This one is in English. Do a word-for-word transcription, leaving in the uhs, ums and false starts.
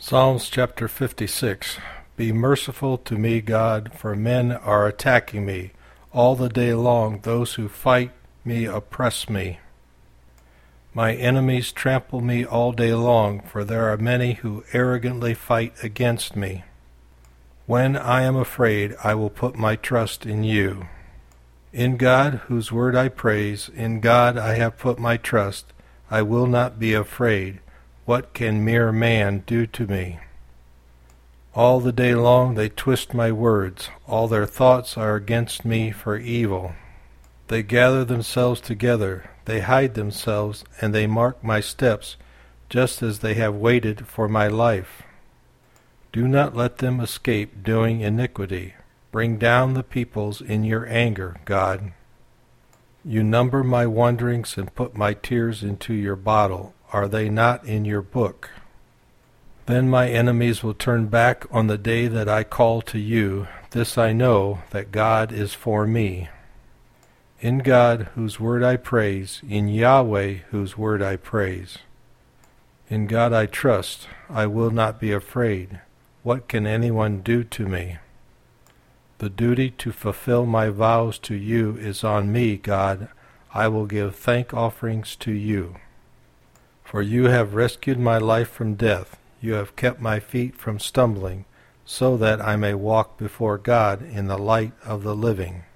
Psalms chapter fifty-six. Be merciful to me, God, for men are attacking me. All the day long those who fight me oppress me. My enemies trample me all day long, for there are many who arrogantly fight against me. When I am afraid, I will put my trust in you. In God, whose word I praise, in God I have put my trust. I will not be afraid. What can mere man do to me? All the day long they twist my words. All their thoughts are against me for evil. They gather themselves together. They hide themselves, and they mark my steps, just as they have waited for my life. Do not let them escape doing iniquity. Bring down the peoples in your anger, God. You number my wanderings and put my tears into your bottle. Are they not in your book? Then my enemies will turn back on the day that I call to you. This I know, that God is for me. In God, whose word I praise, in Yahweh, whose word I praise. In God I trust. I will not be afraid. What can anyone do to me? The duty to fulfill my vows to you is on me, God. I will give thank offerings to you. For you have rescued my life from death. You have kept my feet from stumbling, so that I may walk before God in the light of the living.